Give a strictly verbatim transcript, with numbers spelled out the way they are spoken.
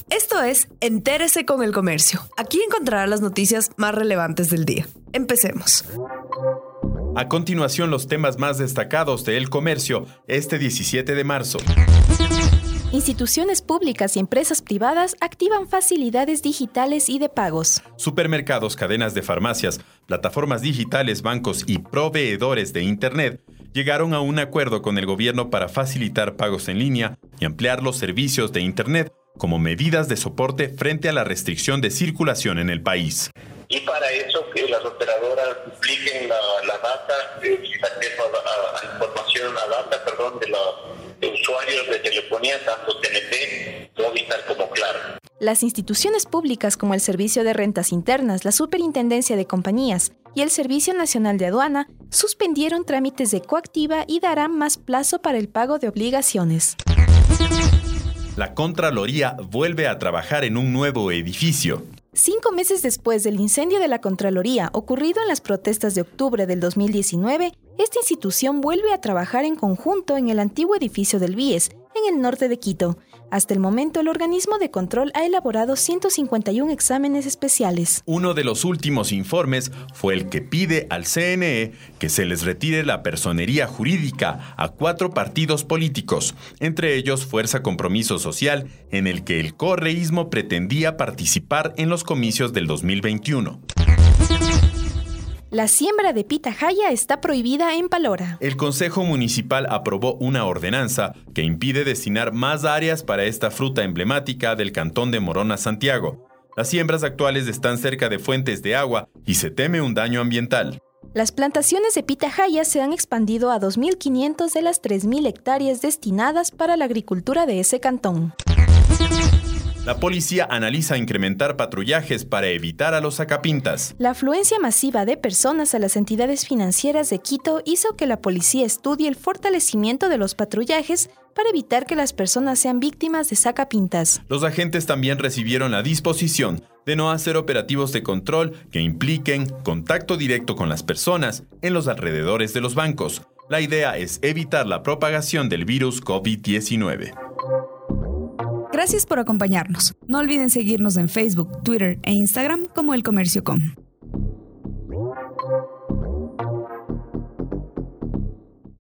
Esto es Entérese con el Comercio. Aquí encontrará las noticias más relevantes del día. Empecemos. A continuación, los temas más destacados de El Comercio este diecisiete de marzo. Instituciones públicas y empresas privadas activan facilidades digitales y de pagos. Supermercados, cadenas de farmacias, plataformas digitales, bancos y proveedores de Internet llegaron a un acuerdo con el gobierno para facilitar pagos en línea y ampliar los servicios de Internet como medidas de soporte frente a la restricción de circulación en el país. Y para eso que las operadoras dupliquen la, la data, eh, acceso a, a, a información, a data, perdón, de los de usuarios de telefonía, tanto T N T, Movistar como Claro. Las instituciones públicas como el Servicio de Rentas Internas, la Superintendencia de Compañías y el Servicio Nacional de Aduana suspendieron trámites de coactiva y darán más plazo para el pago de obligaciones. La Contraloría vuelve a trabajar en un nuevo edificio. Cinco meses después del incendio de la Contraloría ocurrido en las protestas de octubre del dos mil diecinueve, esta institución vuelve a trabajar en conjunto en el antiguo edificio del B I E S, en el norte de Quito. Hasta el momento, el organismo de control ha elaborado ciento cincuenta y uno exámenes especiales. Uno de los últimos informes fue el que pide al C N E que se les retire la personería jurídica a cuatro partidos políticos, entre ellos Fuerza Compromiso Social, en el que el correísmo pretendía participar en los comicios del dos mil veintiuno. La siembra de pitahaya está prohibida en Palora. El Consejo Municipal aprobó una ordenanza que impide destinar más áreas para esta fruta emblemática del cantón de Morona, Santiago. Las siembras actuales están cerca de fuentes de agua y se teme un daño ambiental. Las plantaciones de pitahaya se han expandido a dos mil quinientas de las tres mil hectáreas destinadas para la agricultura de ese cantón. La policía analiza incrementar patrullajes para evitar a los sacapintas. La afluencia masiva de personas a las entidades financieras de Quito hizo que la policía estudie el fortalecimiento de los patrullajes para evitar que las personas sean víctimas de sacapintas. Los agentes también recibieron la disposición de no hacer operativos de control que impliquen contacto directo con las personas en los alrededores de los bancos. La idea es evitar la propagación del virus COVID diecinueve. Gracias por acompañarnos. No olviden seguirnos en Facebook, Twitter e Instagram como El Comercio punto com.